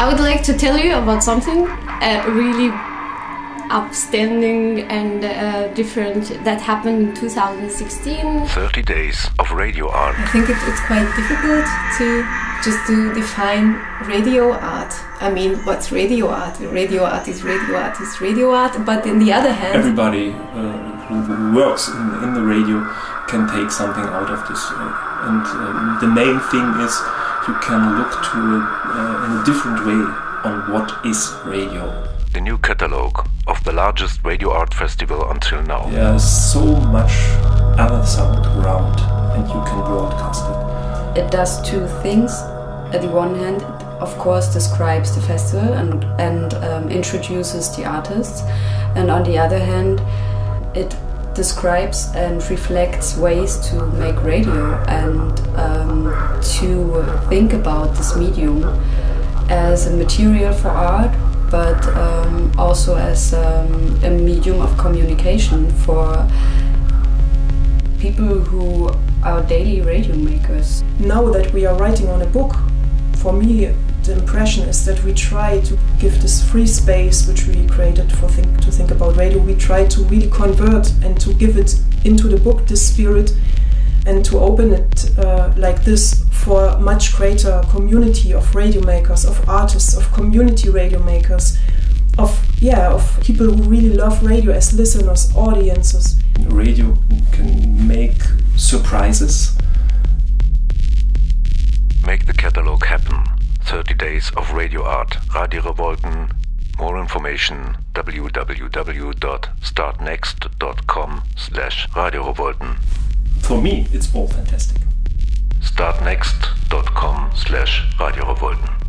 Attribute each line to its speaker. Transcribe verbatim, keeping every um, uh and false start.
Speaker 1: I would like to tell you about something uh, really outstanding and uh, different that happened in two thousand sixteen.
Speaker 2: thirty days of radio art.
Speaker 3: I think it, it's quite difficult to just to define radio art. I mean, what's radio art? Radio art is radio art is radio art, but on the other hand...
Speaker 4: Everybody uh, who works in, in the radio can take something out of this. Uh, and uh, the main thing is you can look to it uh, in a different way on what is radio.
Speaker 2: The new catalogue of the largest radio art festival until now.
Speaker 4: There's so much other sound around and you can broadcast it.
Speaker 5: It does two things. At the one hand, it of course describes the festival and, and um, introduces the artists. And on the other hand, it describes and reflects ways to make radio and um, to think about this medium as a material for art, but um, also as um, a medium of communication for people who are daily radio makers.
Speaker 6: Now that we are writing on a book, for me the impression is that we try to give this free space which we created for think, to think about radio. We try to really convert and to give it into the book, this spirit, and to open it uh, like this for a much greater community of radio makers, of artists, of community radio makers, of yeah, of people who really love radio as listeners, audiences.
Speaker 4: Radio can make surprises.
Speaker 2: Make the catalogue happen. thirty days of radio art. Radio Revolten. More information w w w dot startnext dot com slash Radio Revolten.
Speaker 4: For me, it's all fantastic.
Speaker 2: startnext dot com slash Radio Revolten.